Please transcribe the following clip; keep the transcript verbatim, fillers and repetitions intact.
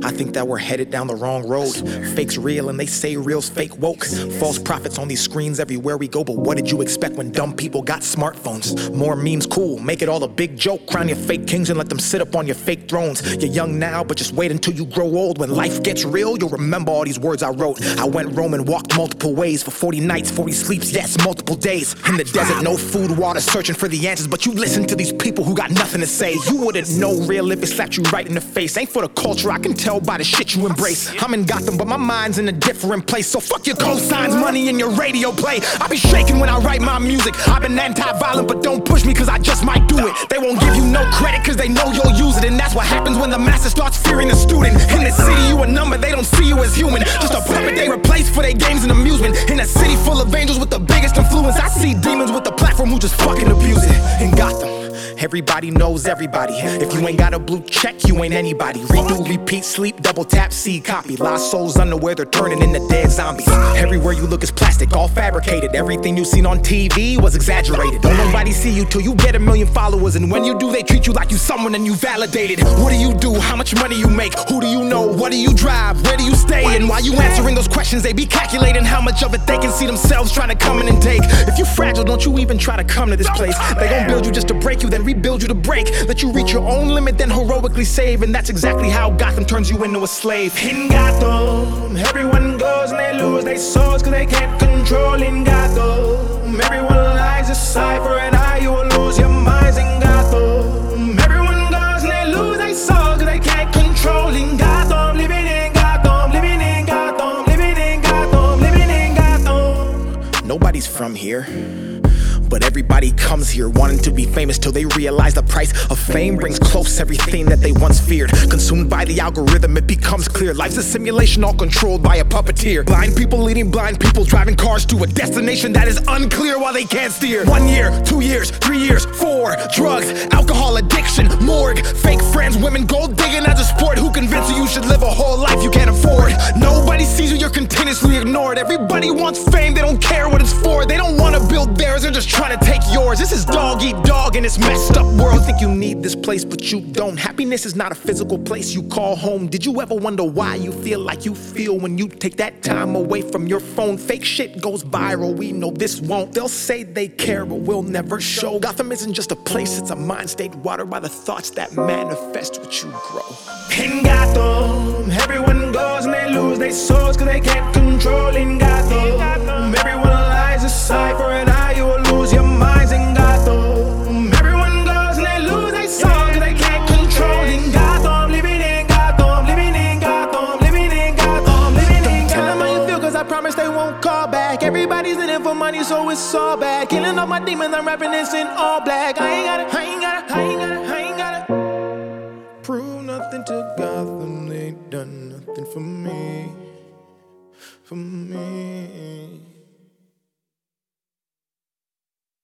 I think that we're headed down the wrong road. Fake's real and they say real's fake woke. False prophets on these screens everywhere we go, but what did you expect when dumb people got smartphones? More memes, cool, make it all a big joke. Crown your fake kings and let them sit up on your fake thrones. You're young now, but just wait until you grow old. When life gets real, you'll remember all these words I wrote. I went roam and walked multiple ways for forty nights, forty sleeps, yes, multiple days. In the desert, no food, water, searching for the answers, but you listen to these people who got nothing to say. You wouldn't know real if it slapped you right in the face. Ain't for the culture, I can tell by the shit you embrace. I'm in Gotham, but my mind's in a different place. So fuck your cosigns, money, and your radio play. I be shaking when I write my music. I've been anti-violent, but don't push me, cause I just might do it. They won't give you no credit, cause they know you'll use it. And that's what happens when the master starts fearing the student. In the city, you a number, they don't see you as human. Just a puppet they replace for their games and amusement. In a city full of angels with the biggest influence, I see demons with the platform who just fucking abuse it. In Gotham, everybody knows everybody. If you ain't got a blue check, you ain't anybody. Redo, repeat, sleep, double tap, see, copy. Lost souls underwear, they're turning into dead zombies. Everywhere you look is plastic, all fabricated. Everything you seen on T V was exaggerated. Don't nobody see you till you get a million followers. And when you do, they treat you like you someone and you validated. What do you do? How much money you make? Who do you know? What do you drive? Where do you stay? And while you answering those questions, they be calculating how much of it they can see themselves trying to come in and take. If you fragile, don't you even try to come to this place. They gon' build you just to break you, then rebuild you to break. Let you reach your own limit, then heroically save. And that's exactly how Gotham turns you into a slave. In Gotham, everyone goes and they lose their souls cause they can't control. In Gotham, everyone lies a cipher and how you will lose your minds. In Gotham, everyone goes and they lose their souls cause they can't control. In Gotham, living in Gotham, living in Gotham, living in Gotham, living in Gotham. Nobody's from here, but everybody comes here wanting to be famous till they realize the price of fame brings close everything that they once feared. Consumed by the algorithm, it becomes clear life's a simulation all controlled by a puppeteer. Blind people leading blind people, driving cars to a destination that is unclear while they can't steer. One year, two years, three years, four. Drugs, alcohol addiction, morgue, fake friends, women, gold digging as a sport. Who convinced you you should live a whole life you can't afford? Nobody sees you, you're continuously ignored. Everybody wants fame, they don't care what it's for. They don't want to build theirs, they're just trying to take yours. This is dog eat dog in this messed up world. Think you need this place, but you don't. Happiness is not a physical place you call home. Did you ever wonder why you feel like you feel when you take that time away from your phone? Fake shit goes viral, we know this won't. They'll say they care, but we'll never show. Gotham isn't just a place, it's a mind state watered by the thoughts that manifest what you grow. In Gotham, everyone goes and they lose their souls cause they can't control. In Gotham, everyone lies a cipher and how you will lose your minds. In Gotham, everyone goes and they lose their souls cause they can't control. In Gotham, living in Gotham, living in Gotham, living in Gotham, living in Gotham. Tell them how you feel cause I promise they won't call back. Everybody's in it for money so it's all bad. Killing all my demons, I'm rapping this in all black. I ain't gotta, I ain't gotta, I ain't gotta, I ain't gotta prove nothing to Gotham. They done nothing for me, for me.